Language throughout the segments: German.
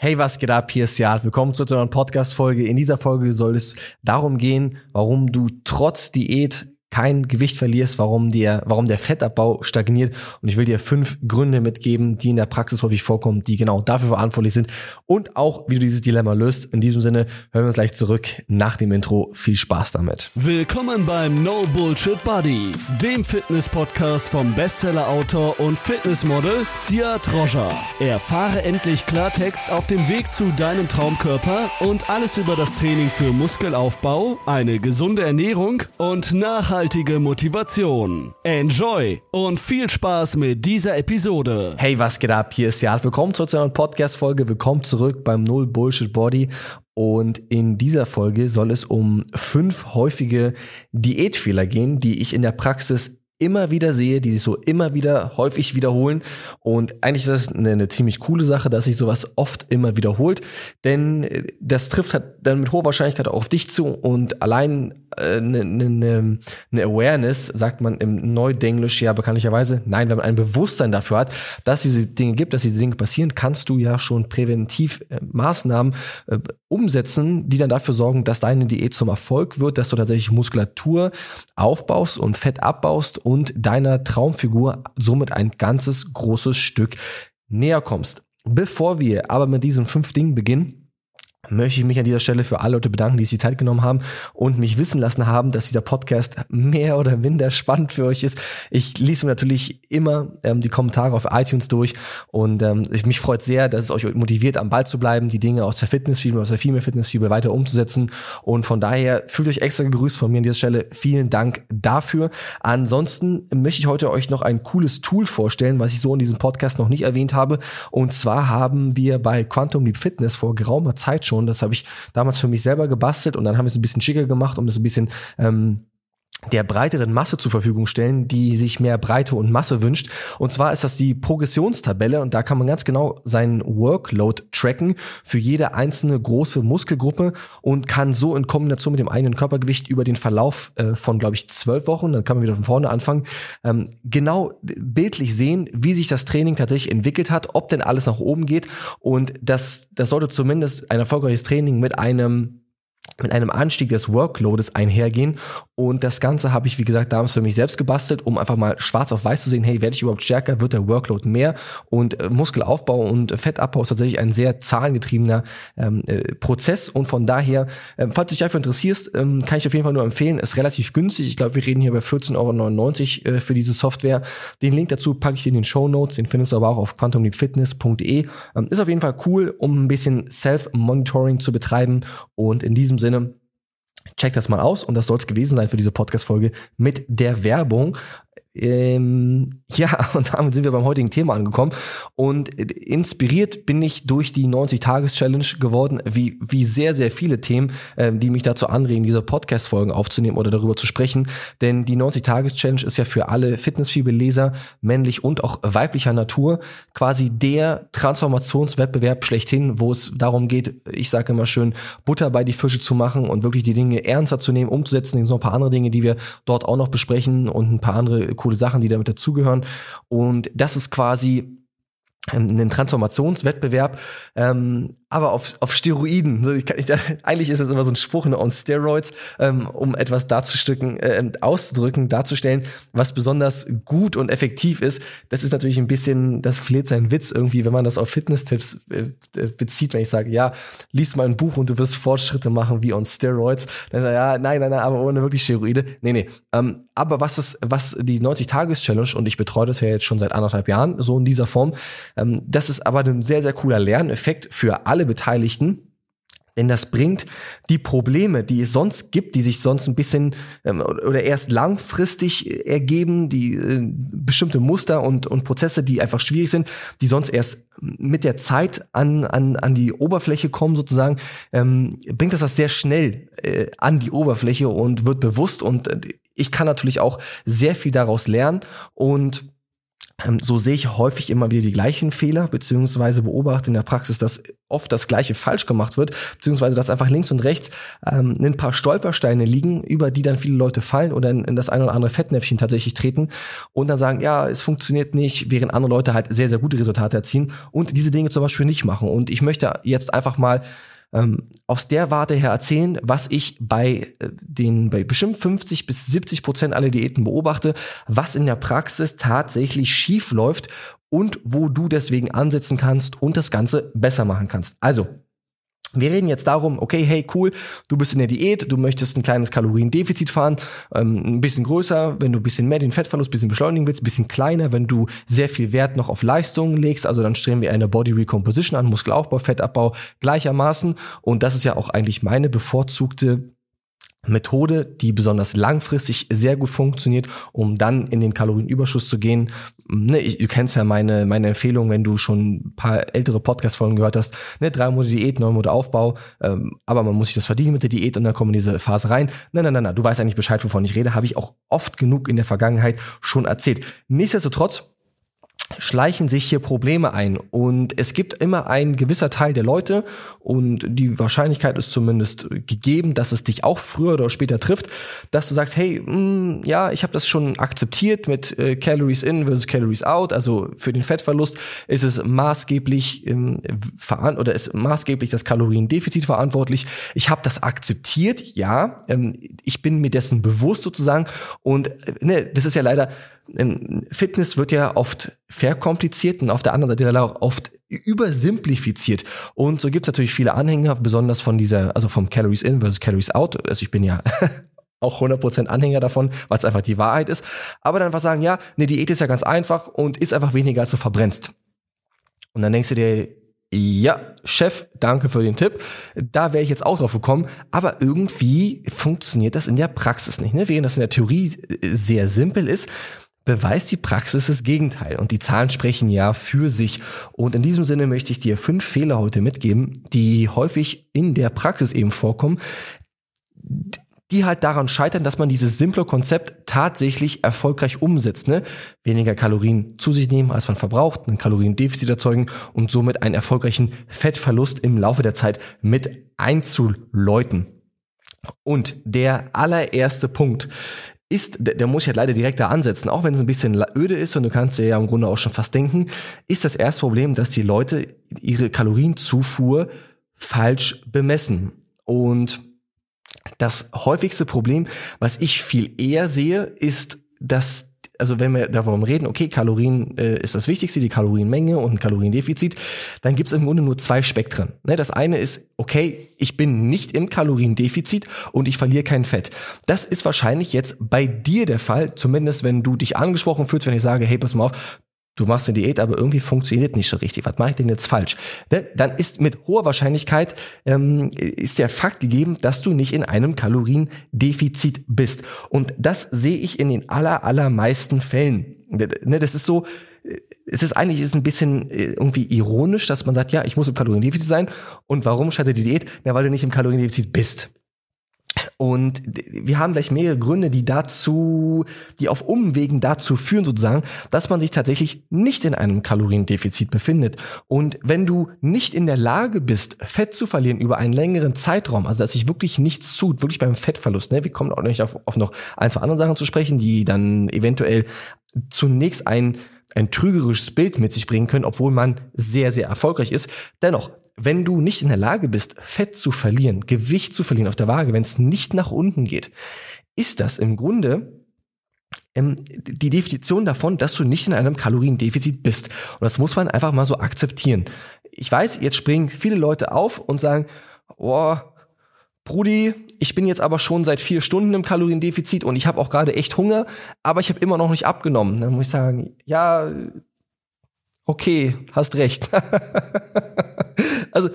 Hey, was geht ab? Hier ist Jad. Willkommen zu einer Podcast-Folge. In dieser Folge soll es darum gehen, warum du trotz Diät kein Gewicht verlierst, warum der Fettabbau stagniert. Und ich will dir 5 Gründe mitgeben, die in der Praxis häufig vorkommen, die genau dafür verantwortlich sind. Und auch, wie du dieses Dilemma löst. In diesem Sinne hören wir uns gleich zurück nach dem Intro. Viel Spaß damit. Willkommen beim No Bullshit Buddy, dem Fitness-Podcast vom Bestseller-Autor und Fitnessmodel Siad Roger. Erfahre endlich Klartext auf dem Weg zu deinem Traumkörper und alles über das Training für Muskelaufbau, eine gesunde Ernährung und nachhaltige Motivation. Enjoy und viel Spaß mit dieser Episode. Hey, was geht ab? Hier ist Jad. Willkommen zu einer Podcast-Folge. Willkommen zurück beim No Bullshit Body. Und in dieser Folge soll es um 5 häufige Diätfehler gehen, die ich in der Praxis immer wieder sehe, die sich so immer wieder häufig wiederholen. Und eigentlich ist das eine ziemlich coole Sache, dass sich sowas oft immer wiederholt, denn das trifft halt dann mit hoher Wahrscheinlichkeit auch auf dich zu und allein eine Awareness, sagt man im Neudenglisch ja bekanntlicherweise, nein, wenn man ein Bewusstsein dafür hat, dass diese Dinge gibt, dass diese Dinge passieren, kannst du ja schon präventiv Maßnahmen umsetzen, die dann dafür sorgen, dass deine Diät zum Erfolg wird, dass du tatsächlich Muskulatur aufbaust und Fett abbaust und deiner Traumfigur somit ein ganzes großes Stück näher kommst. Bevor wir aber mit diesen 5 Dingen beginnen, möchte ich mich an dieser Stelle für alle Leute bedanken, die sich die Zeit genommen haben und mich wissen lassen haben, dass dieser Podcast mehr oder minder spannend für euch ist. Ich lese mir natürlich immer die Kommentare auf iTunes durch und mich freut sehr, dass es euch motiviert, am Ball zu bleiben, die Dinge aus der Fitnessfibel, aus der Female Fitnessfibel weiter umzusetzen, und von daher fühlt euch extra gegrüßt von mir an dieser Stelle. Vielen Dank dafür. Ansonsten möchte ich heute euch noch ein cooles Tool vorstellen, was ich so in diesem Podcast noch nicht erwähnt habe, und zwar haben wir bei Quantum Leap Fitness vor geraumer Zeit schon, das habe ich damals für mich selber gebastelt und dann haben wir es ein bisschen schicker gemacht, um das ein bisschen der breiteren Masse zur Verfügung stellen, die sich mehr Breite und Masse wünscht. Und zwar ist das die Progressionstabelle, und da kann man ganz genau seinen Workload tracken für jede einzelne große Muskelgruppe und kann so in Kombination mit dem eigenen Körpergewicht über den Verlauf von, glaube ich, 12 Wochen, dann kann man wieder von vorne anfangen, genau bildlich sehen, wie sich das Training tatsächlich entwickelt hat, ob denn alles nach oben geht, und das sollte zumindest ein erfolgreiches Training mit einem Anstieg des Workloads einhergehen. Und das Ganze habe ich, wie gesagt, damals für mich selbst gebastelt, um einfach mal schwarz auf weiß zu sehen, hey, werde ich überhaupt stärker, wird der Workload mehr? Und Muskelaufbau und Fettabbau ist tatsächlich ein sehr zahlengetriebener Prozess, und von daher, falls du dich dafür interessierst, kann ich auf jeden Fall nur empfehlen, ist relativ günstig. Ich glaube, wir reden hier über 14,99 € für diese Software. Den Link dazu packe ich dir in den Shownotes, den findest du aber auch auf quantumleapfitness.de. Ist auf jeden Fall cool, um ein bisschen Self-Monitoring zu betreiben, und in diesem Sinne, check das mal aus, und das soll es gewesen sein für diese Podcast-Folge mit der Werbung. Ja, und damit sind wir beim heutigen Thema angekommen, und inspiriert bin ich durch die 90-Tages-Challenge geworden, wie sehr, sehr viele Themen, die mich dazu anregen, diese Podcast-Folgen aufzunehmen oder darüber zu sprechen, denn die 90-Tages-Challenge ist ja für alle Fitnessfibel-Leser, männlich und auch weiblicher Natur, quasi der Transformationswettbewerb schlechthin, wo es darum geht, ich sage immer schön, Butter bei die Fische zu machen und wirklich die Dinge ernster zu nehmen, umzusetzen. Es sind noch ein paar andere Dinge, die wir dort auch noch besprechen, und ein paar andere coole Sachen, die damit dazugehören. Und das ist quasi ein Transformationswettbewerb, aber auf Steroiden. Eigentlich ist das immer so ein Spruch, on Steroids, um etwas darzustellen, was besonders gut und effektiv ist. Das ist natürlich ein bisschen, das verliert seinen Witz irgendwie, wenn man das auf Fitness-Tipps bezieht, wenn ich sage, ja, lies mal ein Buch und du wirst Fortschritte machen wie on Steroids. Dann sagt er, ja, nein, aber ohne wirklich Steroide. Nee. Aber was die 90-Tages-Challenge, und ich betreue das ja jetzt schon seit 1,5 Jahren, so in dieser Form, das ist aber ein sehr, sehr cooler Lerneffekt für alle Beteiligten, denn das bringt die Probleme, die es sonst gibt, die sich sonst ein bisschen oder erst langfristig ergeben, die bestimmte Muster und Prozesse, die einfach schwierig sind, die sonst erst mit der Zeit an die Oberfläche kommen sozusagen, bringt das sehr schnell an die Oberfläche und wird bewusst, und ich kann natürlich auch sehr viel daraus lernen, und So sehe ich häufig immer wieder die gleichen Fehler, beziehungsweise beobachte in der Praxis, dass oft das Gleiche falsch gemacht wird, beziehungsweise dass einfach links und rechts ein paar Stolpersteine liegen, über die dann viele Leute fallen oder in das ein oder andere Fettnäpfchen tatsächlich treten und dann sagen, ja, es funktioniert nicht, während andere Leute halt sehr, sehr gute Resultate erzielen und diese Dinge zum Beispiel nicht machen. Und ich möchte jetzt einfach mal aus der Warte her erzählen, was ich bei bestimmt 50-70% aller Diäten beobachte, was in der Praxis tatsächlich schief läuft und wo du deswegen ansetzen kannst und das Ganze besser machen kannst. Also, wir reden jetzt darum, okay, hey, cool, du bist in der Diät, du möchtest ein kleines Kaloriendefizit fahren, ein bisschen größer, wenn du ein bisschen mehr den Fettverlust, ein bisschen beschleunigen willst, ein bisschen kleiner, wenn du sehr viel Wert noch auf Leistungen legst, also dann streben wir eine Body Recomposition an, Muskelaufbau, Fettabbau gleichermaßen und das ist ja auch eigentlich meine bevorzugte Methode, die besonders langfristig sehr gut funktioniert, um dann in den Kalorienüberschuss zu gehen. Du kennst ja meine Empfehlung, wenn du schon ein paar ältere Podcast-Folgen gehört hast, 3 Monate Diät, 9 Monate Aufbau, aber man muss sich das verdienen mit der Diät und dann kommen in diese Phase rein. Nein, du weißt eigentlich Bescheid, wovon ich rede, habe ich auch oft genug in der Vergangenheit schon erzählt. Nichtsdestotrotz schleichen sich hier Probleme ein und es gibt immer ein gewisser Teil der Leute und die Wahrscheinlichkeit ist zumindest gegeben, dass es dich auch früher oder später trifft, dass du sagst, hey, ja, ich habe das schon akzeptiert mit Calories in versus Calories out, also für den Fettverlust ist es maßgeblich ist maßgeblich das Kaloriendefizit verantwortlich. Ich habe das akzeptiert, ja, ich bin mir dessen bewusst sozusagen und das ist ja leider Fitness wird ja oft verkompliziert und auf der anderen Seite auch oft übersimplifiziert. Und so gibt es natürlich viele Anhänger, besonders von vom Calories in versus Calories out. Also ich bin ja auch 100% Anhänger davon, weil es einfach die Wahrheit ist. Aber dann einfach sagen, ja, eine Diät ist ja ganz einfach und ist einfach weniger, als du verbrennst. Und dann denkst du dir, ja, Chef, danke für den Tipp. Da wäre ich jetzt auch drauf gekommen. Aber irgendwie funktioniert das in der Praxis nicht. Während das in der Theorie sehr simpel ist, beweist die Praxis das Gegenteil. Und die Zahlen sprechen ja für sich. Und in diesem Sinne möchte ich dir 5 Fehler heute mitgeben, die häufig in der Praxis eben vorkommen, die halt daran scheitern, dass man dieses simple Konzept tatsächlich erfolgreich umsetzt. Weniger Kalorien zu sich nehmen, als man verbraucht, ein Kaloriendefizit erzeugen und somit einen erfolgreichen Fettverlust im Laufe der Zeit mit einzuläuten. Und der allererste Punkt der muss ich halt leider direkt da ansetzen, auch wenn es ein bisschen öde ist und du kannst dir ja im Grunde auch schon fast denken, ist das erste Problem, dass die Leute ihre Kalorienzufuhr falsch bemessen. Und das häufigste Problem, was ich viel eher sehe, ist, dass wenn wir davon reden, okay, Kalorien ist das Wichtigste, die Kalorienmenge und ein Kaloriendefizit, dann gibt es im Grunde nur 2 Spektren. Das eine ist, okay, ich bin nicht im Kaloriendefizit und ich verliere kein Fett. Das ist wahrscheinlich jetzt bei dir der Fall, zumindest wenn du dich angesprochen fühlst, wenn ich sage, hey, pass mal auf, du machst eine Diät, aber irgendwie funktioniert nicht so richtig. Was mache ich denn jetzt falsch? Dann ist mit hoher Wahrscheinlichkeit ist der Fakt gegeben, dass du nicht in einem Kaloriendefizit bist. Und das sehe ich in den allermeisten Fällen. Das ist so, es ist ein bisschen irgendwie ironisch, dass man sagt, ja, ich muss im Kaloriendefizit sein. Und warum scheitert die Diät? Na, weil du nicht im Kaloriendefizit bist. Und wir haben gleich mehrere Gründe, die auf Umwegen dazu führen sozusagen, dass man sich tatsächlich nicht in einem Kaloriendefizit befindet. Und wenn du nicht in der Lage bist, Fett zu verlieren über einen längeren Zeitraum, also dass sich wirklich nichts tut, wirklich beim Fettverlust, wir kommen auch nicht auf noch 1, 2 andere Sachen zu sprechen, die dann eventuell zunächst ein trügerisches Bild mit sich bringen können, obwohl man sehr, sehr erfolgreich ist. Dennoch, wenn du nicht in der Lage bist, Fett zu verlieren, Gewicht zu verlieren auf der Waage, wenn es nicht nach unten geht, ist das im Grunde die Definition davon, dass du nicht in einem Kaloriendefizit bist. Und das muss man einfach mal so akzeptieren. Ich weiß, jetzt springen viele Leute auf und sagen, oh, Brudi, ich bin jetzt aber schon seit 4 Stunden im Kaloriendefizit und ich habe auch gerade echt Hunger, aber ich habe immer noch nicht abgenommen. Dann muss ich sagen, ja, okay, hast recht. Also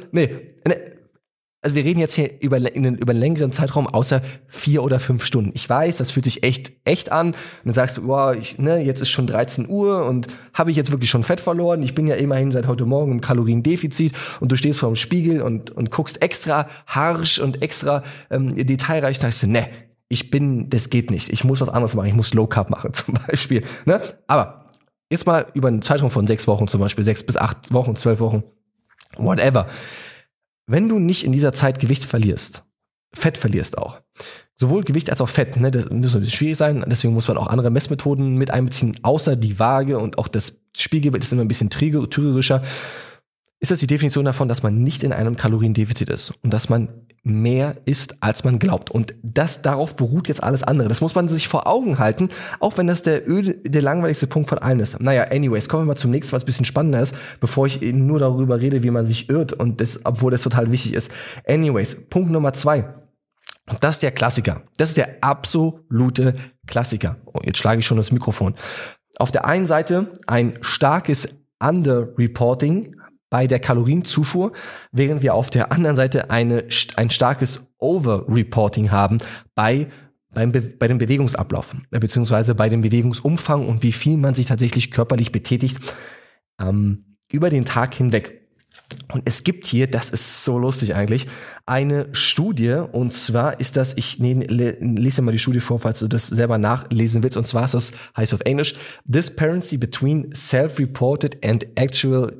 wir reden jetzt hier über einen längeren Zeitraum, außer 4 oder 5 Stunden. Ich weiß, das fühlt sich echt an. Und dann sagst du, wow, jetzt ist schon 13 Uhr und habe ich jetzt wirklich schon Fett verloren? Ich bin ja immerhin seit heute Morgen im Kaloriendefizit und du stehst vor dem Spiegel und guckst extra harsch und extra detailreich, sagst du, das geht nicht. Ich muss was anderes machen. Ich muss Low Carb machen zum Beispiel. Aber jetzt mal über einen Zeitraum von 6 Wochen zum Beispiel, 6 bis 8 Wochen, 12 Wochen, whatever. Wenn du nicht in dieser Zeit Gewicht verlierst, Fett verlierst auch, sowohl Gewicht als auch Fett, ne, das muss ein bisschen schwierig sein, deswegen muss man auch andere Messmethoden mit einbeziehen, außer die Waage und auch das Spiegelbild ist immer ein bisschen trügerischer, ist das die Definition davon, dass man nicht in einem Kaloriendefizit ist und dass man mehr isst, als man glaubt. Und darauf beruht jetzt alles andere. Das muss man sich vor Augen halten, auch wenn das der langweiligste Punkt von allen ist. Naja, anyways, kommen wir mal zum nächsten, was ein bisschen spannender ist, bevor ich nur darüber rede, wie man sich irrt und obwohl das total wichtig ist. Anyways, Punkt Nummer 2. Das ist der Klassiker. Das ist der absolute Klassiker. Oh, jetzt schlage ich schon das Mikrofon. Auf der einen Seite ein starkes Underreporting bei der Kalorienzufuhr, während wir auf der anderen Seite ein starkes Overreporting haben bei dem Bewegungsablauf, beziehungsweise bei dem Bewegungsumfang und wie viel man sich tatsächlich körperlich betätigt über den Tag hinweg. Und es gibt hier, das ist so lustig eigentlich, eine Studie, und zwar ist das, ich lese mal die Studie vor, falls du das selber nachlesen willst, und zwar ist das, heißt auf Englisch, Disparity between self-reported and actual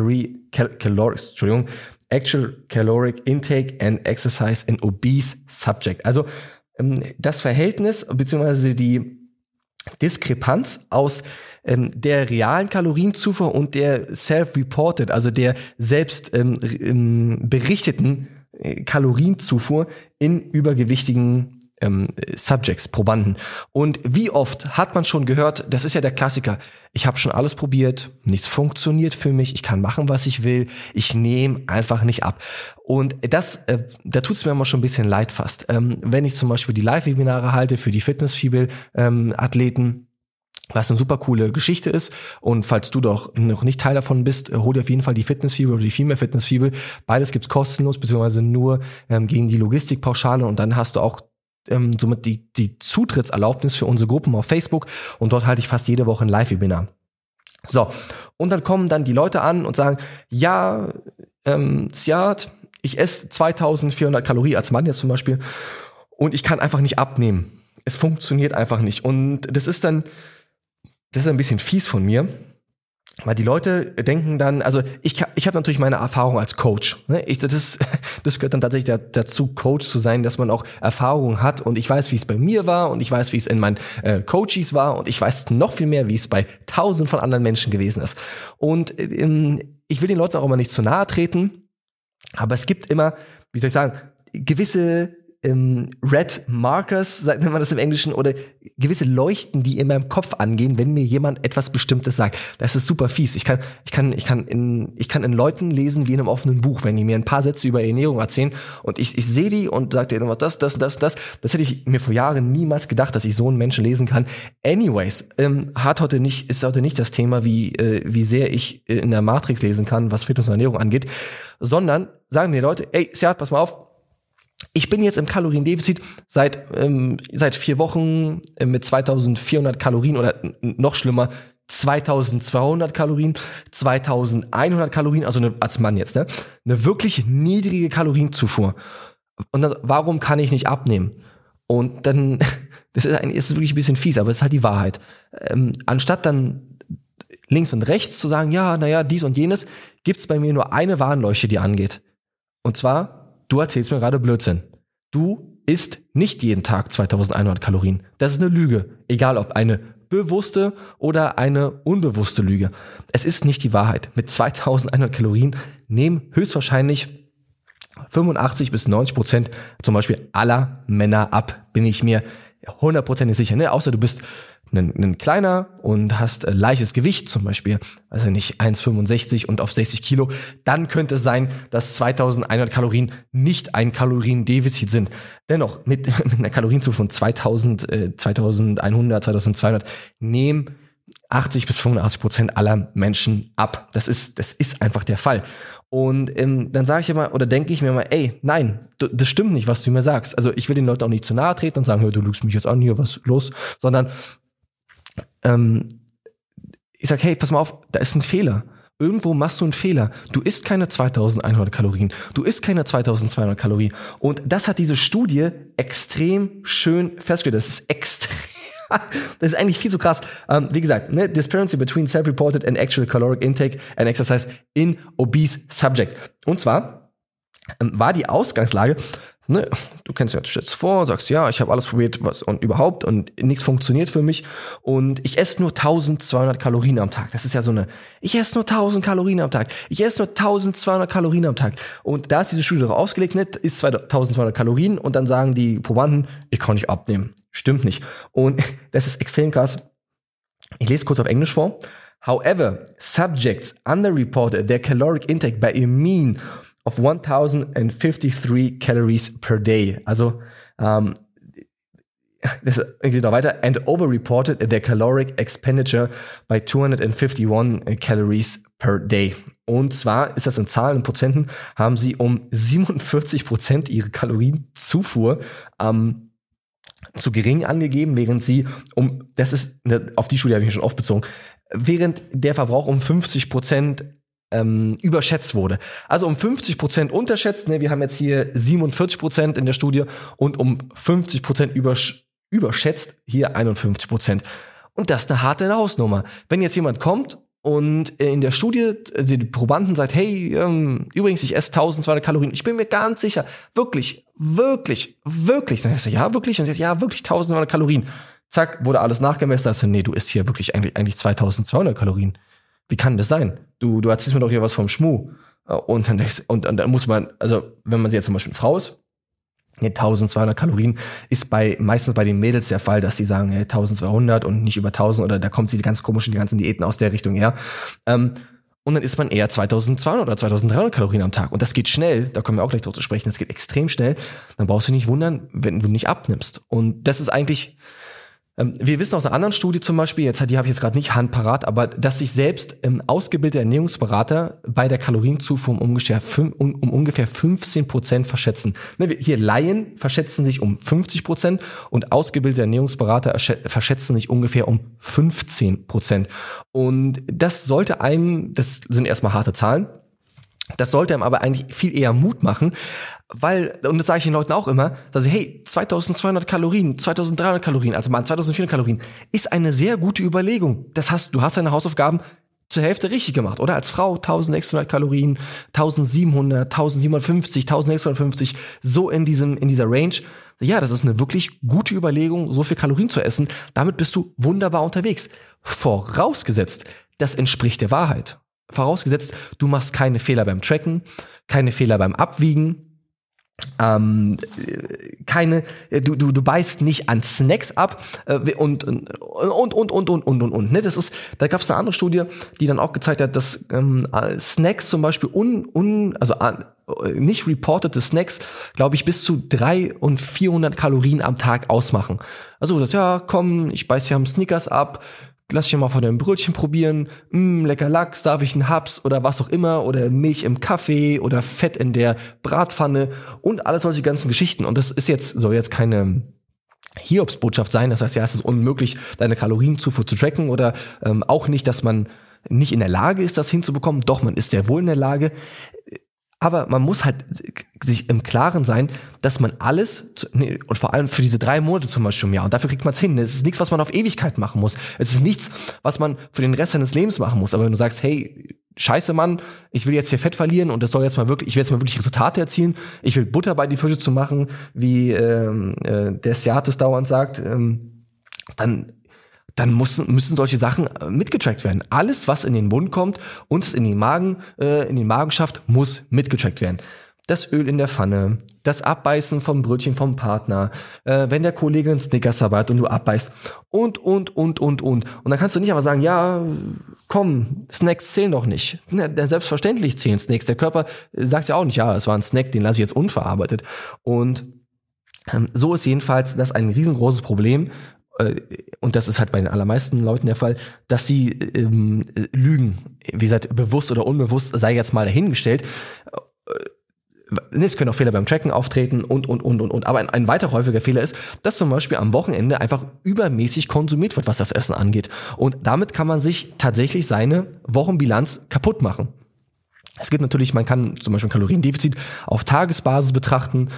actual caloric intake and exercise in obese subject. Also das Verhältnis, beziehungsweise die Diskrepanz aus der realen Kalorienzufuhr und der self-reported, also der selbst berichteten Kalorienzufuhr in übergewichtigen Subjects, Probanden. Und wie oft hat man schon gehört, das ist ja der Klassiker, ich habe schon alles probiert, nichts funktioniert für mich, ich kann machen, was ich will, ich nehme einfach nicht ab. Und da tut es mir immer schon ein bisschen leid fast. Wenn ich zum Beispiel die Live-Webinare halte für die Fitness-Fibel-Athleten, was eine super coole Geschichte ist. Und falls du doch noch nicht Teil davon bist, hol dir auf jeden Fall die Fitnessfibel oder die Female Fitnessfibel. Beides gibt's kostenlos, beziehungsweise nur gegen die Logistikpauschale. Und dann hast du auch somit die Zutrittserlaubnis für unsere Gruppen auf Facebook. Und dort halte ich fast jede Woche ein Live-Webinar. So, und dann kommen dann die Leute an und sagen, ja, Siad, ich esse 2400 Kalorien als Mann jetzt zum Beispiel und ich kann einfach nicht abnehmen. Es funktioniert einfach nicht. Und das ist ein bisschen fies von mir, weil die Leute denken dann, also ich habe natürlich meine Erfahrung als Coach. Ne? Das gehört dann tatsächlich dazu, Coach zu sein, dass man auch Erfahrung hat und ich weiß, wie es bei mir war und ich weiß, wie es in meinen Coaches war und ich weiß noch viel mehr, wie es bei tausend von anderen Menschen gewesen ist. Und ich will den Leuten auch immer nicht zu nahe treten, aber es gibt immer, wie soll ich sagen, gewisse Red Markers, nennt man das im Englischen, oder gewisse Leuchten, die in meinem Kopf angehen, wenn mir jemand etwas Bestimmtes sagt. Das ist super fies. Ich kann in Leuten lesen wie in einem offenen Buch, wenn die mir ein paar Sätze über Ernährung erzählen und ich sehe die und sage denen das. Das hätte ich mir vor Jahren niemals gedacht, dass ich so einen Menschen lesen kann. Anyways, ist heute nicht das Thema, wie sehr ich in der Matrix lesen kann, was Fitness und Ernährung angeht, sondern sagen die Leute, ey, Siad, pass mal auf, ich bin jetzt im Kaloriendefizit seit 4 Wochen mit 2400 Kalorien oder noch schlimmer 2200 Kalorien, 2100 Kalorien, also als Mann jetzt, ne? Eine wirklich niedrige Kalorienzufuhr. Und dann, warum kann ich nicht abnehmen? Und dann, das ist wirklich ein bisschen fies, aber es ist halt die Wahrheit. Anstatt dann links und rechts zu sagen, ja, naja, dies und jenes, gibt's bei mir nur eine Warnleuchte, die angeht. Und zwar, du erzählst mir gerade Blödsinn. Du isst nicht jeden Tag 2100 Kalorien. Das ist eine Lüge. Egal ob eine bewusste oder eine unbewusste Lüge. Es ist nicht die Wahrheit. Mit 2100 Kalorien nehmen höchstwahrscheinlich 85-90% zum Beispiel aller Männer ab. Bin ich mir 100% sicher. Ne? Außer du bist ein kleiner und hast leichtes Gewicht, zum Beispiel, also nicht 1,65 und auf 60 Kilo, dann könnte es sein, dass 2100 Kalorien nicht ein Kaloriendefizit sind. Dennoch, mit einer Kalorienzufuhr von 2100, 2200 nehmen 80-85% aller Menschen ab. Das ist einfach der Fall. Und dann sage ich immer, oder denke ich mir mal, ey, nein, das stimmt nicht, was du mir sagst. Also ich will den Leuten auch nicht zu nahe treten und sagen, hör, du lügst mich jetzt an, hier, was ist los? Sondern ich sag, hey, pass mal auf, da ist ein Fehler. Irgendwo machst du einen Fehler. Du isst keine 2100 Kalorien. Du isst keine 2200 Kalorien. Und das hat diese Studie extrem schön festgestellt. Das ist extrem Das ist eigentlich viel zu krass. Wie gesagt, ne, disparity between self-reported and actual caloric intake and exercise in obese subject. Und zwar war die Ausgangslage, ne, du kennst ja, du stellst vor, sagst, ja, ich habe alles probiert, was und überhaupt und nichts funktioniert für mich und ich esse nur 1200 Kalorien am Tag. Das ist ja so ich esse nur 1000 Kalorien am Tag. Ich esse nur 1200 Kalorien am Tag. Und da ist diese Studie darauf ausgelegt, ne, ist 1200 Kalorien und dann sagen die Probanden, ich kann nicht abnehmen. Stimmt nicht. Und das ist extrem krass. Ich lese kurz auf Englisch vor. However, subjects underreported their caloric intake by a mean of 1053 calories per day. Also, das geht noch weiter. And overreported their caloric expenditure by 251 calories per day. Und zwar ist das in Zahlen und Prozenten, haben sie um 47% ihre Kalorienzufuhr zu gering angegeben, während sie auf die Studie habe ich mich schon oft bezogen, während der Verbrauch um 50% überschätzt wurde. Also um 50% unterschätzt, ne, wir haben jetzt hier 47% in der Studie und um 50% überschätzt hier 51%. Und das ist eine harte Hausnummer. Wenn jetzt jemand kommt und in der Studie die Probanden sagt, hey, übrigens, ich esse 1200 Kalorien, ich bin mir ganz sicher, wirklich. Dann heißt er, ja, wirklich? Und jetzt, ja, wirklich 1200 Kalorien. Zack, wurde alles nachgemessen, also nee, du isst hier wirklich eigentlich 2200 Kalorien. Wie kann das sein? Du erzählst mir doch hier was vom Schmuh. Und dann muss man, also wenn man sie jetzt zum Beispiel eine Frau ist, 1200 Kalorien ist meistens bei den Mädels der Fall, dass sie sagen, 1200 und nicht über 1000 oder da kommen sie ganz komisch in die ganzen Diäten aus der Richtung her. Und dann isst man eher 2200 oder 2300 Kalorien am Tag. Und das geht schnell, da kommen wir auch gleich drauf zu sprechen, das geht extrem schnell. Dann brauchst du nicht wundern, wenn du nicht abnimmst. Und das ist eigentlich, wir wissen aus einer anderen Studie zum Beispiel, die habe ich jetzt gerade nicht handparat, aber dass sich selbst ausgebildete Ernährungsberater bei der Kalorienzufuhr um ungefähr 15% verschätzen. Hier Laien verschätzen sich um 50% und ausgebildete Ernährungsberater verschätzen sich ungefähr um 15%. Und das sollte das sind erstmal harte Zahlen, das sollte einem aber eigentlich viel eher Mut machen, weil, und das sage ich den Leuten auch immer, dass ich, hey, 2200 Kalorien, 2300 Kalorien, also mal 2400 Kalorien, ist eine sehr gute Überlegung. Du hast deine Hausaufgaben zur Hälfte richtig gemacht, oder? Als Frau 1600 Kalorien, 1700, 1750, 1650, so in dieser Range. Ja, das ist eine wirklich gute Überlegung, so viel Kalorien zu essen. Damit bist du wunderbar unterwegs. Vorausgesetzt, das entspricht der Wahrheit. Vorausgesetzt, du machst keine Fehler beim Tracken, keine Fehler beim Abwiegen, du beißt nicht an Snacks ab und. Ne? Da gab es eine andere Studie, die dann auch gezeigt hat, dass Snacks zum Beispiel nicht reportete Snacks, glaube ich, bis zu 300 und 400 Kalorien am Tag ausmachen. Also das, ja, komm, ich beiß hier am Snickers ab, lass dich mal von deinem Brötchen probieren, lecker Lachs, darf ich einen Haps oder was auch immer, oder Milch im Kaffee oder Fett in der Bratpfanne und alles solche ganzen Geschichten. Und das soll jetzt keine Hiobsbotschaft sein, das heißt, ja, es ist unmöglich, deine Kalorienzufuhr zu tracken oder auch nicht, dass man nicht in der Lage ist, das hinzubekommen. Doch, man ist sehr wohl in der Lage. Aber man muss halt sich im Klaren sein, dass man alles, und vor allem für diese 3 Monate zum Beispiel im Jahr, und dafür kriegt man es hin. Es ist nichts, was man auf Ewigkeit machen muss. Es ist nichts, was man für den Rest seines Lebens machen muss. Aber wenn du sagst, hey, scheiße Mann, ich will jetzt hier Fett verlieren und ich will jetzt mal wirklich Resultate erzielen, ich will Butter bei die Fische zu machen, wie der Seatus dauernd sagt, dann müssen solche Sachen mitgetrackt werden. Alles, was in den Mund kommt und in den Magen schafft, muss mitgetrackt werden. Das Öl in der Pfanne, das Abbeißen vom Brötchen vom Partner, wenn der Kollege einen Snickers dabei hat und du abbeißt und. Und dann kannst du nicht aber sagen, ja, komm, Snacks zählen doch nicht. Selbstverständlich zählen Snacks. Der Körper sagt ja auch nicht, ja, es war ein Snack, den lasse ich jetzt unverarbeitet. Und so ist jedenfalls das ein riesengroßes Problem. Und das ist halt bei den allermeisten Leuten der Fall, dass sie lügen. Wie gesagt, bewusst oder unbewusst sei jetzt mal dahingestellt. Es können auch Fehler beim Tracken auftreten und. Aber ein weiter häufiger Fehler ist, dass zum Beispiel am Wochenende einfach übermäßig konsumiert wird, was das Essen angeht. Und damit kann man sich tatsächlich seine Wochenbilanz kaputt machen. Es gibt natürlich, man kann zum Beispiel ein Kaloriendefizit auf Tagesbasis betrachten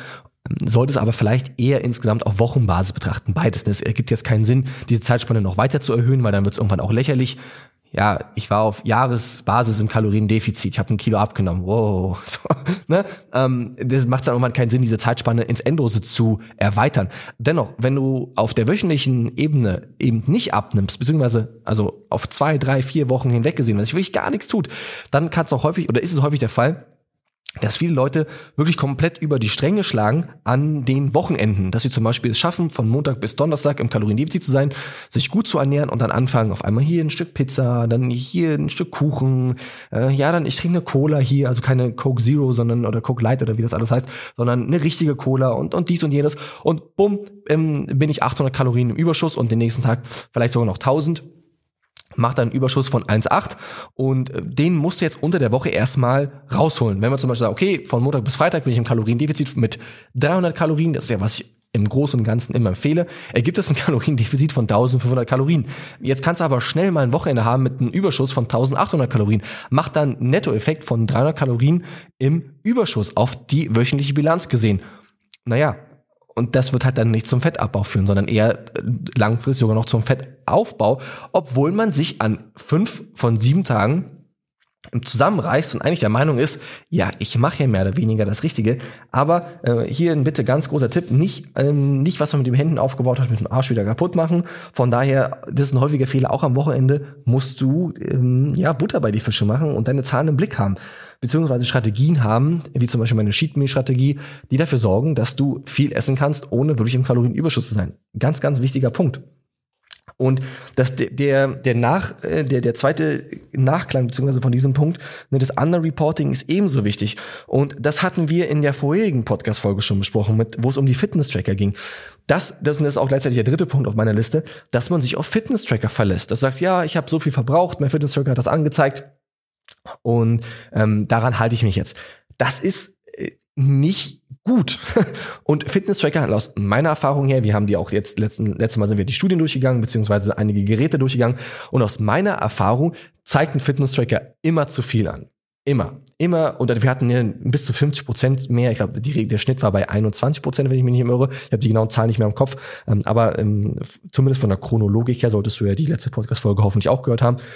sollte es aber vielleicht eher insgesamt auf Wochenbasis betrachten, beides. Es ergibt jetzt keinen Sinn, diese Zeitspanne noch weiter zu erhöhen, weil dann wird es irgendwann auch lächerlich. Ja, ich war auf Jahresbasis im Kaloriendefizit, ich habe 1 Kilo abgenommen, wow. So, ne? Das macht dann irgendwann keinen Sinn, diese Zeitspanne ins Endlose zu erweitern. Dennoch, wenn du auf der wöchentlichen Ebene eben nicht abnimmst, beziehungsweise also auf 2, 3, 4 Wochen hinweg gesehen, wenn sich wirklich gar nichts tut, dann kann es auch häufig, oder ist es häufig der Fall, dass viele Leute wirklich komplett über die Stränge schlagen an den Wochenenden, dass sie zum Beispiel es schaffen, von Montag bis Donnerstag im Kaloriendefizit zu sein, sich gut zu ernähren und dann anfangen, auf einmal hier ein Stück Pizza, dann hier ein Stück Kuchen, dann ich trinke eine Cola hier, also keine Coke Zero, oder Coke Light oder wie das alles heißt, sondern eine richtige Cola und dies und jenes und bumm, bin ich 800 Kalorien im Überschuss und den nächsten Tag vielleicht sogar noch 1000. Macht einen Überschuss von 1,8 und den musst du jetzt unter der Woche erstmal rausholen. Wenn man zum Beispiel sagt, okay, von Montag bis Freitag bin ich im Kaloriendefizit mit 300 Kalorien, das ist ja, was ich im Großen und Ganzen immer empfehle, ergibt es ein Kaloriendefizit von 1500 Kalorien. Jetzt kannst du aber schnell mal ein Wochenende haben mit einem Überschuss von 1800 Kalorien. Macht dann einen Nettoeffekt von 300 Kalorien im Überschuss auf die wöchentliche Bilanz gesehen. Naja, und das wird halt dann nicht zum Fettabbau führen, sondern eher langfristig sogar noch zum Fettaufbau, obwohl man sich an 5 von 7 Tagen zusammenreißt und eigentlich der Meinung ist, ja, ich mache ja mehr oder weniger das Richtige, aber hier ein bitte ganz großer Tipp, nicht was man mit den Händen aufgebaut hat, mit dem Arsch wieder kaputt machen. Von daher, das ist ein häufiger Fehler, auch am Wochenende musst du Butter bei die Fische machen und deine Zahlen im Blick haben, beziehungsweise Strategien haben, wie zum Beispiel meine Cheat Meal Strategie, die dafür sorgen, dass du viel essen kannst, ohne wirklich im Kalorienüberschuss zu sein. Ganz, ganz wichtiger Punkt. Und das der zweite Nachklang beziehungsweise von diesem Punkt, das Underreporting ist ebenso wichtig. Und das hatten wir in der vorherigen Podcast-Folge schon besprochen, wo es um die Fitness-Tracker ging. Das ist auch gleichzeitig der dritte Punkt auf meiner Liste, dass man sich auf Fitness-Tracker verlässt. Dass du sagst, ja, ich habe so viel verbraucht, mein Fitness-Tracker hat das angezeigt und daran halte ich mich jetzt. Das ist nicht gut. Und Fitness-Tracker, aus meiner Erfahrung her, wir haben die auch jetzt, letztes Mal sind wir die Studien durchgegangen, beziehungsweise einige Geräte durchgegangen. Und aus meiner Erfahrung zeigt ein Fitness-Tracker immer zu viel an. Immer. Oder wir hatten ja bis zu 50% mehr. Ich glaube, der Schnitt war bei 21%, wenn ich mich nicht irre. Ich habe die genauen Zahlen nicht mehr im Kopf. Aber zumindest von der Chronologik her solltest du ja die letzte Podcast-Folge hoffentlich auch gehört haben.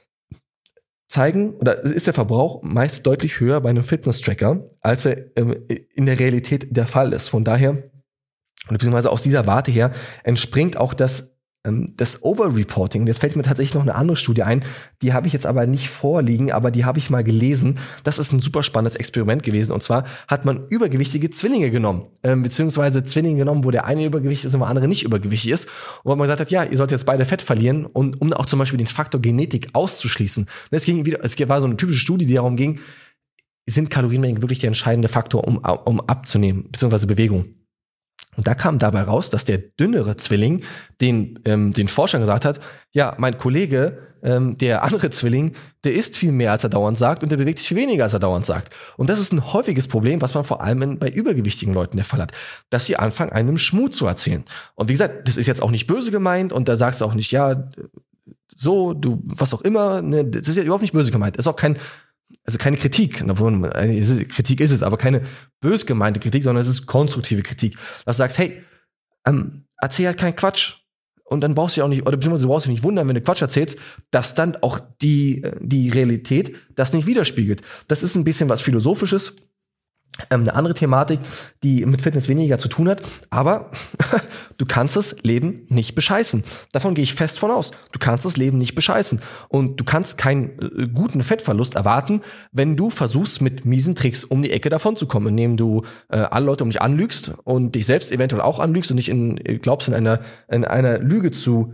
Ist der Verbrauch meist deutlich höher bei einem Fitness-Tracker, als er in der Realität der Fall ist. Von daher, beziehungsweise aus dieser Warte her, entspringt auch das Overreporting. Jetzt fällt mir tatsächlich noch eine andere Studie ein, die habe ich jetzt aber nicht vorliegen, aber die habe ich mal gelesen. Das ist ein super spannendes Experiment gewesen. Und zwar hat man übergewichtige Zwillinge genommen, beziehungsweise Zwillinge genommen, wo der eine übergewichtig ist und der andere nicht übergewichtig ist. Und man gesagt hat, ja, ihr sollt jetzt beide Fett verlieren, und um auch zum Beispiel den Faktor Genetik auszuschließen. Es war so eine typische Studie, die darum ging, sind Kalorienmengen wirklich der entscheidende Faktor, um abzunehmen, beziehungsweise Bewegung. Und da kam dabei raus, dass der dünnere Zwilling den Forschern gesagt hat, ja, mein Kollege, der andere Zwilling, der isst viel mehr, als er dauernd sagt, und der bewegt sich viel weniger, als er dauernd sagt. Und das ist ein häufiges Problem, was man vor allem bei übergewichtigen Leuten der Fall hat, dass sie anfangen, einem Schmuh zu erzählen. Und wie gesagt, das ist jetzt auch nicht böse gemeint, und da sagst du auch nicht, ja, so, du, was auch immer, ne, das ist ja überhaupt nicht böse gemeint. Das ist auch keine Kritik, Kritik ist es, aber keine bös gemeinte Kritik, sondern es ist konstruktive Kritik. Dass du sagst, hey, erzähl halt keinen Quatsch. Und dann brauchst du ja auch nicht, oder beziehungsweise du brauchst dich nicht wundern, wenn du Quatsch erzählst, dass dann auch die Realität das nicht widerspiegelt. Das ist ein bisschen was Philosophisches. Eine andere Thematik, die mit Fitness weniger zu tun hat, aber du kannst das Leben nicht bescheißen. Davon gehe ich fest von aus. Du kannst das Leben nicht bescheißen. Und du kannst keinen guten Fettverlust erwarten, wenn du versuchst, mit miesen Tricks um die Ecke davon zu kommen, indem du alle Leute um dich anlügst und dich selbst eventuell auch anlügst und nicht glaubst, in einer Lüge zu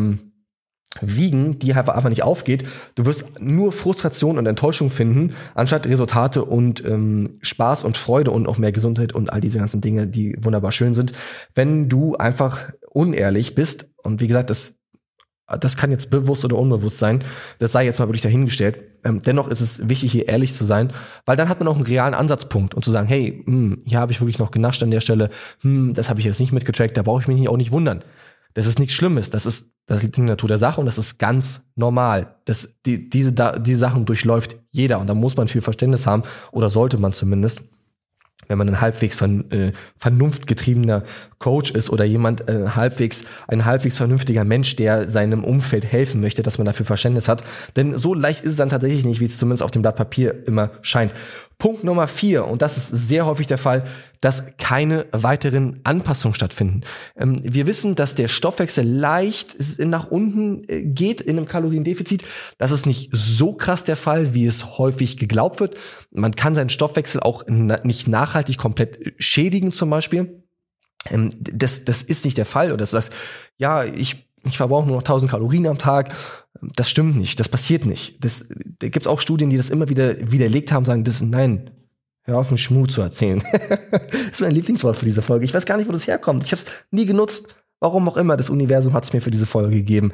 wiegen, die einfach nicht aufgeht. Du wirst nur Frustration und Enttäuschung finden, anstatt Resultate und Spaß und Freude und auch mehr Gesundheit und all diese ganzen Dinge, die wunderbar schön sind, wenn du einfach unehrlich bist. Und wie gesagt, das kann jetzt bewusst oder unbewusst sein. Das sei jetzt mal wirklich dahingestellt. Dennoch ist es wichtig, hier ehrlich zu sein, weil dann hat man auch einen realen Ansatzpunkt und zu sagen, hey, hier habe ich wirklich noch genascht an der Stelle, das habe ich jetzt nicht mitgetrackt, da brauche ich mich auch nicht wundern. Das ist nichts Schlimmes, das liegt in der Natur der Sache und das ist ganz normal. Diese Sachen durchläuft jeder und da muss man viel Verständnis haben oder sollte man zumindest. wenn man ein halbwegs vernunftgetriebener Coach ist oder jemand ein halbwegs vernünftiger Mensch, der seinem Umfeld helfen möchte, dass man dafür Verständnis hat. Denn so leicht ist es dann tatsächlich nicht, wie es zumindest auf dem Blatt Papier immer scheint. Punkt Nummer 4, und das ist sehr häufig der Fall, dass keine weiteren Anpassungen stattfinden. Wir wissen, dass der Stoffwechsel leicht nach unten geht in einem Kaloriendefizit. Das ist nicht so krass der Fall, wie es häufig geglaubt wird. Man kann seinen Stoffwechsel auch nicht nachhaltig komplett schädigen zum Beispiel. Das ist nicht der Fall. Oder das heißt, ja, ich verbrauche nur noch 1000 Kalorien am Tag. Das stimmt nicht, das passiert nicht. Da gibt's auch Studien, die das immer wieder widerlegt haben, sagen, nein, hör auf, einen Schmuh zu erzählen. Das ist mein Lieblingswort für diese Folge. Ich weiß gar nicht, wo das herkommt. Ich habe es nie genutzt. Warum auch immer. Das Universum hat es mir für diese Folge gegeben.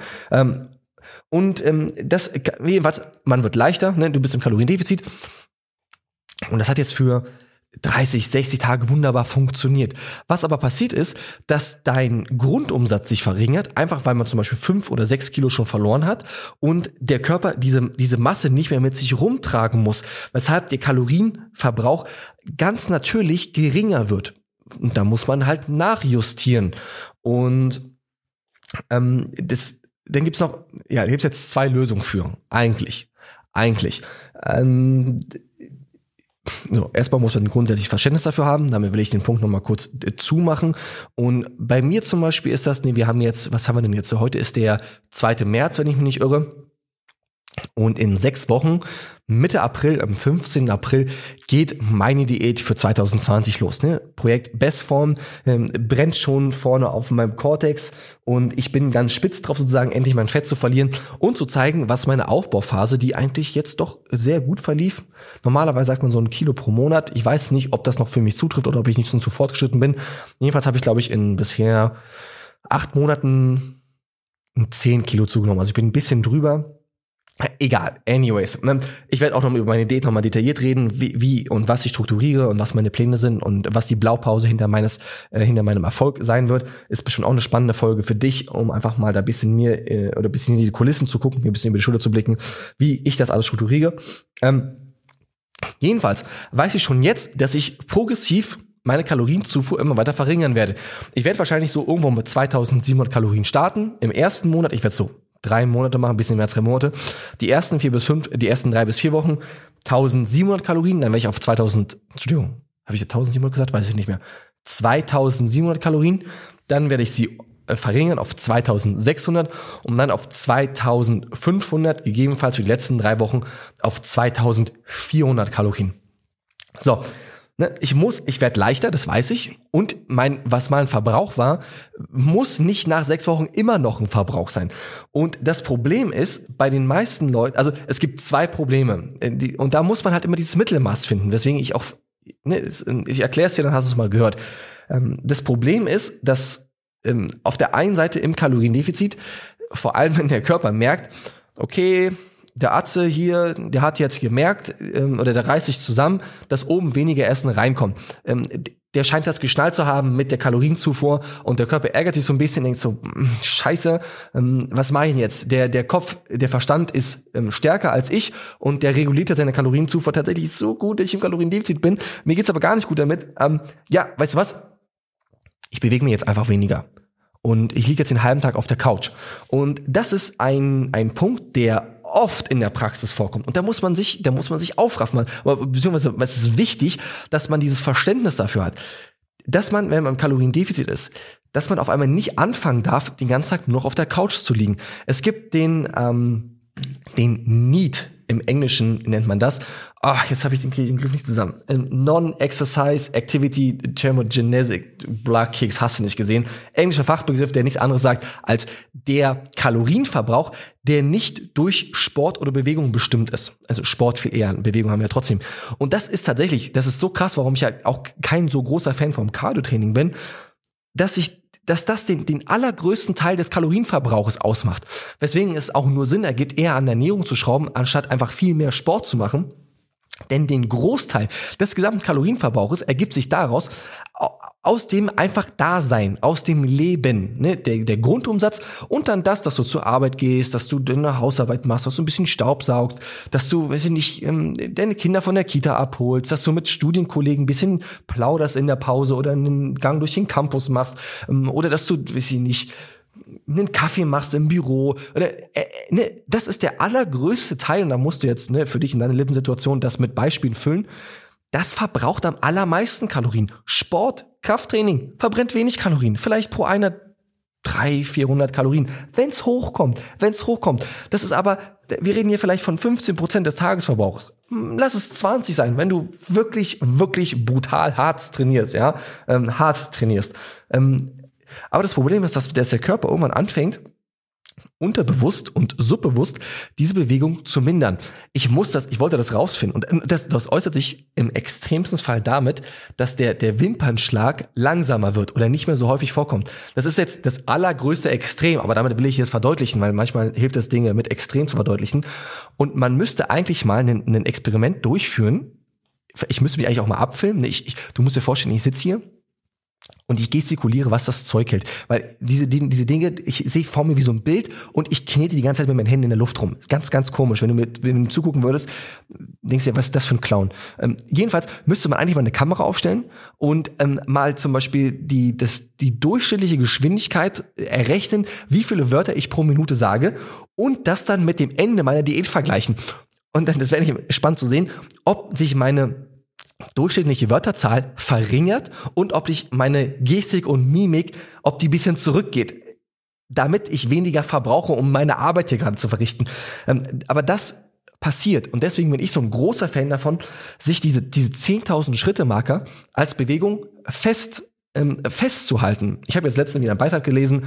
Jedenfalls, man wird leichter, ne? Du bist im Kaloriendefizit. Und das hat jetzt für 30, 60 Tage wunderbar funktioniert. Was aber passiert ist, dass dein Grundumsatz sich verringert, einfach weil man zum Beispiel 5 oder 6 Kilo schon verloren hat und der Körper diese Masse nicht mehr mit sich rumtragen muss, weshalb der Kalorienverbrauch ganz natürlich geringer wird. Und da muss man halt nachjustieren. Und dann gibt's noch, ja, da gibt's jetzt 2 Lösungen für. Eigentlich. So, erstmal muss man grundsätzlich Verständnis dafür haben. Damit will ich den Punkt nochmal kurz zumachen. Und bei mir zum Beispiel ist das, wir haben jetzt, was haben wir denn jetzt? Heute ist der 2. März, wenn ich mich nicht irre. Und in 6 Wochen, Mitte April, am 15. April, geht meine Diät für 2020 los. Ne? Projekt Bestform brennt schon vorne auf meinem Cortex und ich bin ganz spitz drauf, sozusagen endlich mein Fett zu verlieren und zu zeigen, was meine Aufbauphase, die eigentlich jetzt doch sehr gut verlief. Normalerweise sagt man so 1 Kilo pro Monat. Ich weiß nicht, ob das noch für mich zutrifft oder ob ich nicht schon zu fortgeschritten bin. Jedenfalls habe ich, glaube ich, in bisher 8 Monaten 10 Kilo zugenommen. Also ich bin ein bisschen drüber. Egal, anyways. Ich werde auch noch über meine Diät nochmal detailliert reden, wie und was ich strukturiere und was meine Pläne sind und was die Blaupause hinter meinem Erfolg sein wird. Ist bestimmt auch eine spannende Folge für dich, um einfach mal da ein bisschen in die Kulissen zu gucken, mir ein bisschen über die Schulter zu blicken, wie ich das alles strukturiere. Jedenfalls weiß ich schon jetzt, dass ich progressiv meine Kalorienzufuhr immer weiter verringern werde. Ich werde wahrscheinlich so irgendwo mit 2700 Kalorien starten. Im ersten Monat, ich werde so 3 Monate machen, ein bisschen mehr als 3 Monate. Die ersten 3 bis 4 Wochen 1700 Kalorien, dann werde ich auf 2700 gesagt? Weiß ich nicht mehr. 2700 Kalorien, dann werde ich sie verringern auf 2600 und dann auf 2500, gegebenenfalls für die letzten 3 Wochen auf 2400 Kalorien. So, ich werde leichter, das weiß ich. Und was mal ein Verbrauch war, muss nicht nach 6 Wochen immer noch ein Verbrauch sein. Und das Problem ist, bei den meisten Leuten, also es gibt 2 Probleme. Und da muss man halt immer dieses Mittelmaß finden. Deswegen ich erkläre es dir, dann hast du es mal gehört. Das Problem ist, dass auf der einen Seite im Kaloriendefizit, vor allem wenn der Körper merkt, okay, der Atze hier, der hat jetzt gemerkt, oder der reißt sich zusammen, dass oben weniger Essen reinkommt. Der scheint das geschnallt zu haben mit der Kalorienzufuhr und der Körper ärgert sich so ein bisschen, denkt so, scheiße, was mache ich denn jetzt? Der Kopf, der Verstand ist stärker als ich und der reguliert seine Kalorienzufuhr tatsächlich so gut, dass ich im Kaloriendefizit bin. Mir geht's aber gar nicht gut damit. Weißt du was? Ich bewege mich jetzt einfach weniger. Und ich liege jetzt den halben Tag auf der Couch. Und das ist ein Punkt, der oft in der Praxis vorkommt. Und da muss man sich aufraffen. Beziehungsweise, es ist wichtig, dass man dieses Verständnis dafür hat. Dass man, wenn man im Kaloriendefizit ist, dass man auf einmal nicht anfangen darf, den ganzen Tag nur noch auf der Couch zu liegen. Es gibt den Need, im Englischen nennt man das. Jetzt kriege ich den Griff nicht zusammen. Non-Exercise Activity Thermogenetic Blood Kicks, hast du nicht gesehen. Englischer Fachbegriff, der nichts anderes sagt als der Kalorienverbrauch, der nicht durch Sport oder Bewegung bestimmt ist. Also Sport viel eher, Bewegung haben wir ja trotzdem. Und das ist so krass, warum ich ja auch kein so großer Fan vom Cardio-Training bin, dass das den allergrößten Teil des Kalorienverbrauches ausmacht. Weswegen es auch nur Sinn ergibt, eher an der Ernährung zu schrauben, anstatt einfach viel mehr Sport zu machen. Denn den Großteil des gesamten Kalorienverbrauches ergibt sich daraus, aus dem einfach Dasein, aus dem Leben, ne? Der Grundumsatz und dann das, dass du zur Arbeit gehst, dass du deine Hausarbeit machst, dass du ein bisschen Staub saugst, dass du, weiß ich nicht, deine Kinder von der Kita abholst, dass du mit Studienkollegen ein bisschen plauderst in der Pause oder einen Gang durch den Campus machst, oder dass du, weiß ich nicht, einen Kaffee machst im Büro. Oder, das ist der allergrößte Teil, und da musst du jetzt für dich in deiner Lebenssituation das mit Beispielen füllen. Das verbraucht am allermeisten Kalorien. Sport, Krafttraining verbrennt wenig Kalorien. Vielleicht pro Einheit 300-400 Kalorien. Wenn's hochkommt. Das ist aber, wir reden hier vielleicht von 15% des Tagesverbrauchs. Lass es 20 sein, wenn du wirklich, wirklich brutal hart trainierst, ja. Aber das Problem ist, dass der Körper irgendwann anfängt, unterbewusst und subbewusst diese Bewegung zu mindern. Ich wollte das rausfinden. Und das äußert sich im extremsten Fall damit, dass der Wimpernschlag langsamer wird oder nicht mehr so häufig vorkommt. Das ist jetzt das allergrößte Extrem, aber damit will ich es verdeutlichen, weil manchmal hilft es, Dinge mit Extrem zu verdeutlichen. Und man müsste eigentlich mal ein Experiment durchführen. Ich müsste mich eigentlich auch mal abfilmen. Du musst dir vorstellen, ich sitze hier und ich gestikuliere, was das Zeug hält. Weil diese Dinge, ich sehe vor mir wie so ein Bild und ich knete die ganze Zeit mit meinen Händen in der Luft rum. Ist ganz, ganz komisch. Wenn du zugucken würdest, denkst du dir, was ist das für ein Clown? Jedenfalls müsste man eigentlich mal eine Kamera aufstellen und mal zum Beispiel die durchschnittliche Geschwindigkeit errechnen, wie viele Wörter ich pro Minute sage und das dann mit dem Ende meiner Diät vergleichen. Und dann, das wäre nicht spannend zu sehen, ob sich meine durchschnittliche Wörterzahl verringert und ob ich meine Gestik und Mimik, ob die ein bisschen zurückgeht, damit ich weniger verbrauche, um meine Arbeit hier gerade zu verrichten. Aber das passiert und deswegen bin ich so ein großer Fan davon, sich diese 10.000 Schritte-Marker als Bewegung festzuhalten. Ich habe jetzt letztens wieder einen Beitrag gelesen,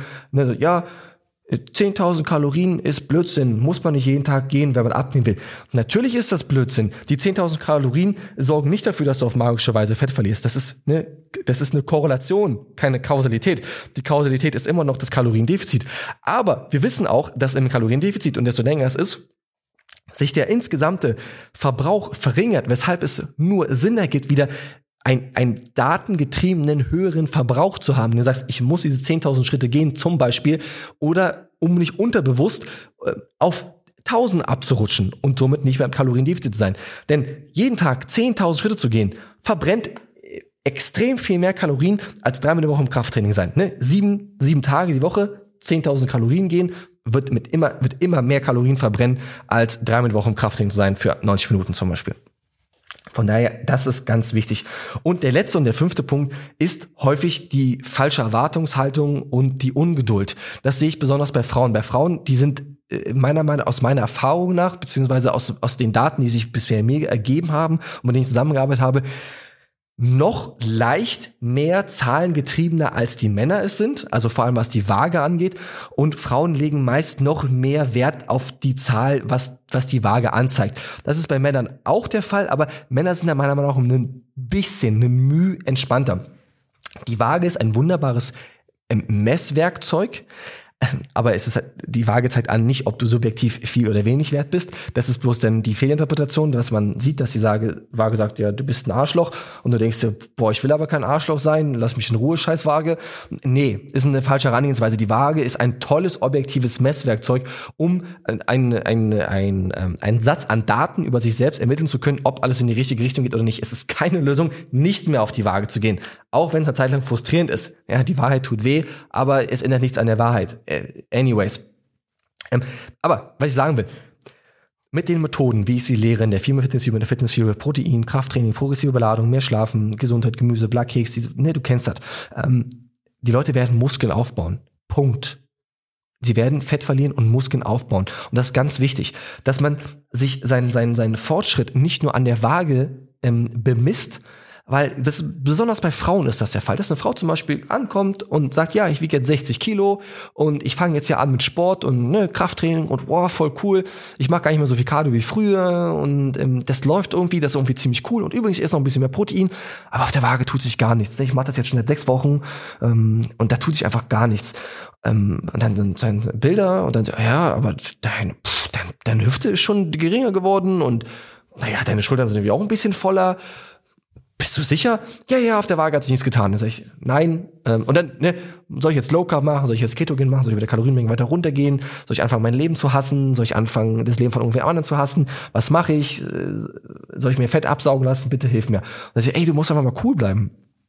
10.000 Kalorien ist Blödsinn, muss man nicht jeden Tag gehen, wenn man abnehmen will. Natürlich ist das Blödsinn. Die 10.000 Kalorien sorgen nicht dafür, dass du auf magische Weise Fett verlierst. Das ist eine Korrelation, keine Kausalität. Die Kausalität ist immer noch das Kaloriendefizit. Aber wir wissen auch, dass im Kaloriendefizit, und desto länger es ist, sich der insgesamte Verbrauch verringert, weshalb es nur Sinn ergibt, wieder einen datengetriebenen höheren Verbrauch zu haben. Du sagst, ich muss diese 10.000 Schritte gehen zum Beispiel, oder um nicht unterbewusst auf 1.000 abzurutschen und somit nicht mehr im Kaloriendefizit zu sein. Denn jeden Tag 10.000 Schritte zu gehen, verbrennt extrem viel mehr Kalorien als 3 Mal die Woche im Krafttraining sein. 7 Tage die Woche, 10.000 Kalorien gehen, wird immer mehr Kalorien verbrennen, als 3 Mal die Woche im Krafttraining zu sein für 90 Minuten zum Beispiel. Von daher, das ist ganz wichtig. Und der letzte und der 5. Punkt ist häufig die falsche Erwartungshaltung und die Ungeduld. Das sehe ich besonders bei Frauen. Bei Frauen, die sind aus meiner Erfahrung nach, beziehungsweise aus den Daten, die sich bisher mir ergeben haben und mit denen ich zusammengearbeitet habe, noch leicht mehr zahlengetriebener als die Männer es sind, also vor allem was die Waage angeht, und Frauen legen meist noch mehr Wert auf die Zahl, was die Waage anzeigt. Das ist bei Männern auch der Fall, aber Männer sind da meiner Meinung nach ein Mühe entspannter. Die Waage ist ein wunderbares Messwerkzeug, aber die Waage zeigt an, nicht, ob du subjektiv viel oder wenig wert bist. Das ist bloß dann die Fehlinterpretation, dass man sieht, dass die Waage sagt, ja, du bist ein Arschloch. Und du denkst dir, ich will aber kein Arschloch sein, lass mich in Ruhe, scheiß Waage. Nee, ist eine falsche Herangehensweise. Die Waage ist ein tolles, objektives Messwerkzeug, um einen Satz an Daten über sich selbst ermitteln zu können, ob alles in die richtige Richtung geht oder nicht. Es ist keine Lösung, nicht mehr auf die Waage zu gehen. Auch wenn es eine Zeit lang frustrierend ist. Ja, die Wahrheit tut weh, aber es ändert nichts an der Wahrheit. Anyways. Aber, was ich sagen will, mit den Methoden, wie ich sie lehre, in der Fitnessfibel, Protein, Krafttraining, progressive Überladung, mehr Schlafen, Gesundheit, Gemüse, Blackkeks, du kennst das. Die Leute werden Muskeln aufbauen. Punkt. Sie werden Fett verlieren und Muskeln aufbauen. Und das ist ganz wichtig, dass man sich seinen Fortschritt nicht nur an der Waage bemisst, weil besonders bei Frauen ist das der Fall, dass eine Frau zum Beispiel ankommt und sagt, ja, ich wiege jetzt 60 Kilo und ich fange jetzt ja an mit Sport und Krafttraining und voll cool, ich mache gar nicht mehr so viel Cardio wie früher und das läuft irgendwie, das ist irgendwie ziemlich cool und übrigens ist noch ein bisschen mehr Protein, aber auf der Waage tut sich gar nichts. Ich mache das jetzt schon seit 6 Wochen und da tut sich einfach gar nichts. Und dann sind Bilder und dann so, ja, aber deine Hüfte ist schon geringer geworden und naja, deine Schultern sind irgendwie auch ein bisschen voller. Bist du sicher? Ja, auf der Waage hat sich nichts getan. Dann sag ich, nein. Und dann, soll ich jetzt Low Carb machen? Soll ich jetzt Ketogen machen? Soll ich mit der Kalorienmenge weiter runtergehen? Soll ich anfangen, mein Leben zu hassen? Soll ich anfangen, das Leben von irgendwem anderen zu hassen? Was mache ich? Soll ich mir Fett absaugen lassen? Bitte hilf mir. Und dann sag ich, du musst einfach mal cool bleiben.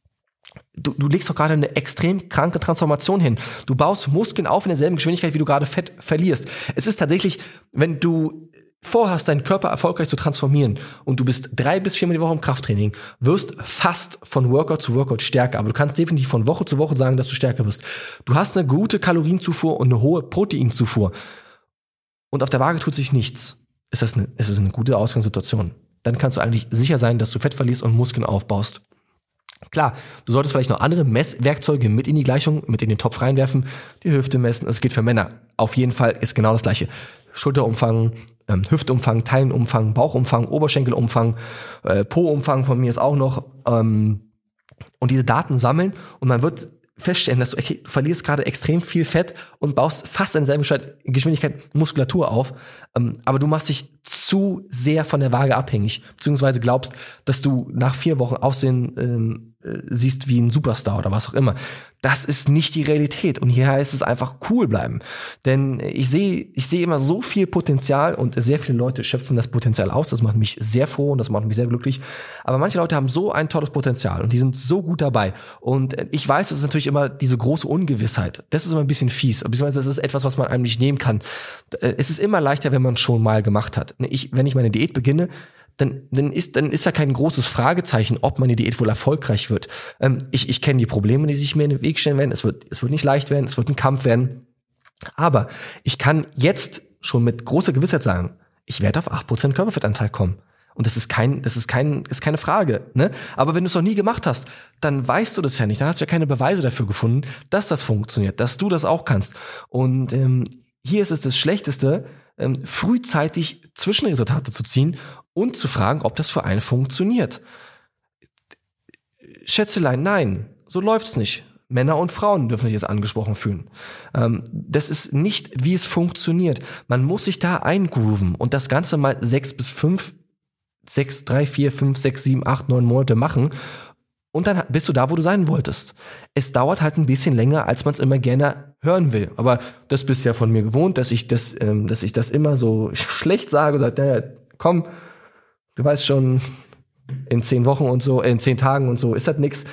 Du legst doch gerade eine extrem kranke Transformation hin. Du baust Muskeln auf in derselben Geschwindigkeit, wie du gerade Fett verlierst. Es ist tatsächlich, wenn du vorhast, deinen Körper erfolgreich zu transformieren und du bist 3 bis 4 Mal die Woche im Krafttraining, wirst fast von Workout zu Workout stärker. Aber du kannst definitiv von Woche zu Woche sagen, dass du stärker wirst. Du hast eine gute Kalorienzufuhr und eine hohe Proteinzufuhr. Und auf der Waage tut sich nichts. Ist es eine gute Ausgangssituation. Dann kannst du eigentlich sicher sein, dass du Fett verlierst und Muskeln aufbaust. Klar, du solltest vielleicht noch andere Messwerkzeuge mit in die Gleichung, mit in den Topf reinwerfen, die Hüfte messen. Es geht für Männer. Auf jeden Fall ist genau das Gleiche. Schulterumfang, Hüftumfang, Teilenumfang, Bauchumfang, Oberschenkelumfang, Po-Umfang von mir ist auch noch. Und diese Daten sammeln und man wird feststellen, dass du verlierst gerade extrem viel Fett und baust fast in derselben Geschwindigkeit Muskulatur auf, aber du machst dich zu sehr von der Waage abhängig, beziehungsweise glaubst, dass du nach 4 Wochen aussehen siehst wie ein Superstar oder was auch immer. Das ist nicht die Realität und hier heißt es einfach cool bleiben, denn ich sehe immer so viel Potenzial und sehr viele Leute schöpfen das Potenzial aus, das macht mich sehr froh und das macht mich sehr glücklich, aber manche Leute haben so ein tolles Potenzial und die sind so gut dabei und ich weiß, es ist natürlich immer diese große Ungewissheit, das ist immer ein bisschen fies, beziehungsweise das ist etwas, was man einem nicht nehmen kann. Es ist immer leichter, wenn man es schon mal gemacht hat. Wenn ich meine Diät beginne, dann ist da kein großes Fragezeichen, ob meine Diät wohl erfolgreich wird. Ich kenne die Probleme, die sich mir in den Weg stellen werden. Es wird nicht leicht werden, es wird ein Kampf werden. Aber ich kann jetzt schon mit großer Gewissheit sagen, ich werde auf 8% Körperfettanteil kommen. Und das ist keine Frage, ne? Aber wenn du es noch nie gemacht hast, dann weißt du das ja nicht. Dann hast du ja keine Beweise dafür gefunden, dass das funktioniert, dass du das auch kannst. Und hier ist es das Schlechteste, frühzeitig Zwischenresultate zu ziehen und zu fragen, ob das für einen funktioniert. Schätzelein, nein, so läuft's nicht. Männer und Frauen dürfen sich jetzt angesprochen fühlen. Das ist nicht, wie es funktioniert. Man muss sich da eingrooven und das Ganze mal 3, 4, 5, 6, 7, 8, 9 Monate machen. Und dann bist du da, wo du sein wolltest. Es dauert halt ein bisschen länger, als man es immer gerne hören will. Aber das bist ja von mir gewohnt, dass ich das immer so schlecht sage. Sag, naja, komm, du weißt schon, in 10 Wochen und so, in 10 Tagen und so ist das nix.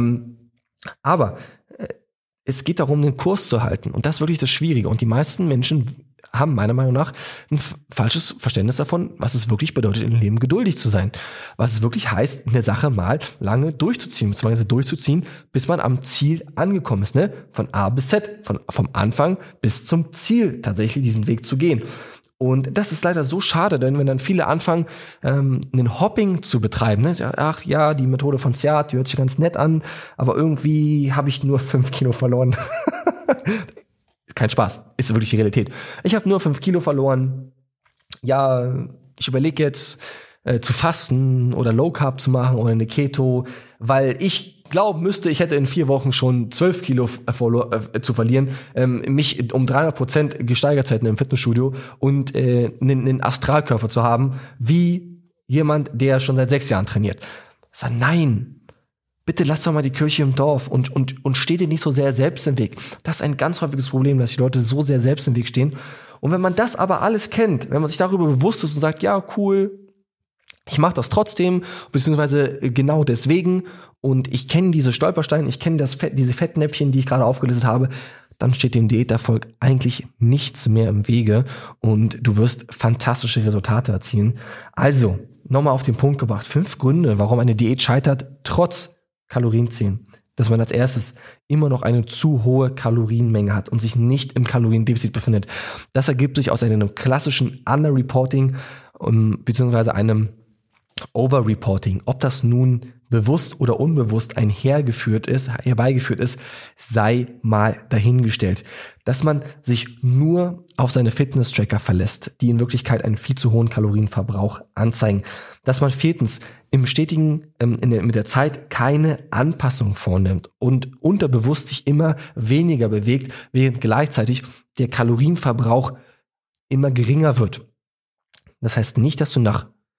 Aber es geht darum, den Kurs zu halten. Und das ist wirklich das Schwierige. Und die meisten Menschen haben meiner Meinung nach ein falsches Verständnis davon, was es wirklich bedeutet, im Leben geduldig zu sein. Was es wirklich heißt, eine Sache mal lange durchzuziehen, beziehungsweise durchzuziehen, bis man am Ziel angekommen ist, ne? Von A bis Z, vom Anfang bis zum Ziel tatsächlich diesen Weg zu gehen. Und das ist leider so schade, denn wenn dann viele anfangen, einen Hopping zu betreiben, ne? Ach ja, die Methode von Ciat, die hört sich ganz nett an, aber irgendwie habe ich nur 5 Kilo verloren. Kein Spaß, ist wirklich die Realität. Ich habe nur 5 Kilo verloren. Ja, ich überlege jetzt zu fasten oder Low Carb zu machen oder eine Keto, weil ich glauben müsste, ich hätte in 4 Wochen schon 12 Kilo zu verlieren, mich um 300% gesteigert zu hätten im Fitnessstudio und einen Astralkörper zu haben, wie jemand, der schon seit 6 Jahren trainiert. Ich sage, nein. Bitte lass doch mal die Kirche im Dorf und steh dir nicht so sehr selbst im Weg. Das ist ein ganz häufiges Problem, dass die Leute so sehr selbst im Weg stehen. Und wenn man das aber alles kennt, wenn man sich darüber bewusst ist und sagt, ja, cool, ich mache das trotzdem, beziehungsweise genau deswegen und ich kenne diese Stolpersteine, ich kenne diese Fettnäpfchen, die ich gerade aufgelistet habe, dann steht dem Diäterfolg eigentlich nichts mehr im Wege und du wirst fantastische Resultate erzielen. Also, nochmal auf den Punkt gebracht, 5 Gründe, warum eine Diät scheitert, trotz Kalorienziehen. Dass man als erstes immer noch eine zu hohe Kalorienmenge hat und sich nicht im Kaloriendefizit befindet. Das ergibt sich aus einem klassischen Underreporting beziehungsweise einem Overreporting. Ob das nun bewusst oder unbewusst herbeigeführt ist, sei mal dahingestellt. Dass man sich nur auf seine Fitness-Tracker verlässt, die in Wirklichkeit einen viel zu hohen Kalorienverbrauch anzeigen. Dass man 4. im stetigen, mit der Zeit keine Anpassung vornimmt und unterbewusst sich immer weniger bewegt, während gleichzeitig der Kalorienverbrauch immer geringer wird. Das heißt nicht, dass du nach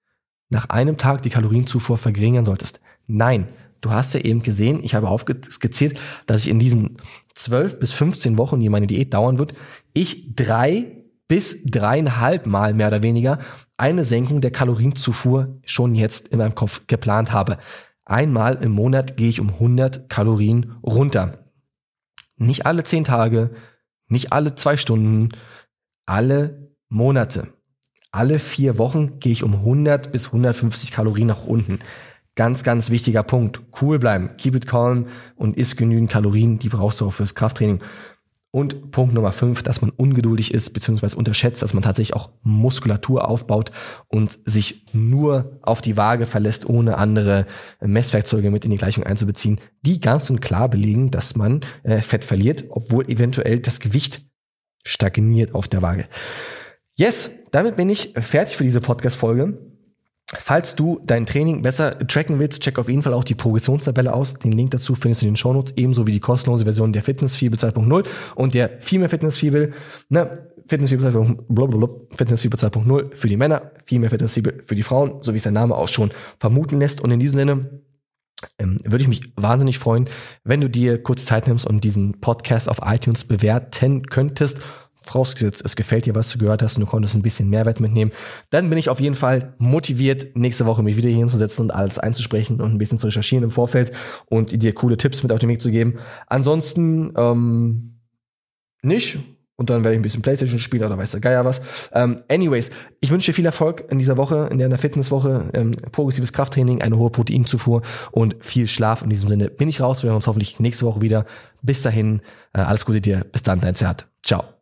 nach einem Tag die Kalorienzufuhr verringern solltest. Nein, du hast ja eben gesehen, ich habe aufskizziert, dass ich in diesen 12 bis 15 Wochen, die meine Diät dauern wird, ich 3 bis 3,5 Mal mehr oder weniger eine Senkung der Kalorienzufuhr schon jetzt in meinem Kopf geplant habe. Einmal im Monat gehe ich um 100 Kalorien runter. Nicht alle 10 Tage, nicht alle 2 Stunden, alle Monate. Alle 4 Wochen gehe ich um 100 bis 150 Kalorien nach unten. Ganz, ganz wichtiger Punkt. Cool bleiben, keep it calm und isst genügend Kalorien, die brauchst du auch fürs Krafttraining. Und Punkt Nummer 5, dass man ungeduldig ist bzw. unterschätzt, dass man tatsächlich auch Muskulatur aufbaut und sich nur auf die Waage verlässt, ohne andere Messwerkzeuge mit in die Gleichung einzubeziehen, die ganz und klar belegen, dass man Fett verliert, obwohl eventuell das Gewicht stagniert auf der Waage. Yes, damit bin ich fertig für diese Podcast-Folge. Falls du dein Training besser tracken willst, check auf jeden Fall auch die Progressionstabelle aus. Den Link dazu findest du in den Shownotes, ebenso wie die kostenlose Version der Fitnessfibel 2.0 und der Female Fitnessfibel, Fitnessfibel 2.0 für die Männer, Female Fitnessfibel für die Frauen, so wie es der Name auch schon vermuten lässt. Und in diesem Sinne würde ich mich wahnsinnig freuen, wenn du dir kurz Zeit nimmst und diesen Podcast auf iTunes bewerten könntest. Vorausgesetzt, es gefällt dir, was du gehört hast und du konntest ein bisschen Mehrwert mitnehmen, dann bin ich auf jeden Fall motiviert, nächste Woche mich wieder hier hinzusetzen und alles einzusprechen und ein bisschen zu recherchieren im Vorfeld und dir coole Tipps mit auf den Weg zu geben. Ansonsten nicht. Und dann werde ich ein bisschen Playstation spielen oder weiß der Geier was. Anyways, ich wünsche dir viel Erfolg in dieser Woche, in der Fitnesswoche, progressives Krafttraining, eine hohe Proteinzufuhr und viel Schlaf. In diesem Sinne bin ich raus. Wir hören uns hoffentlich nächste Woche wieder. Bis dahin, alles Gute dir. Bis dann, dein Zert. Ciao.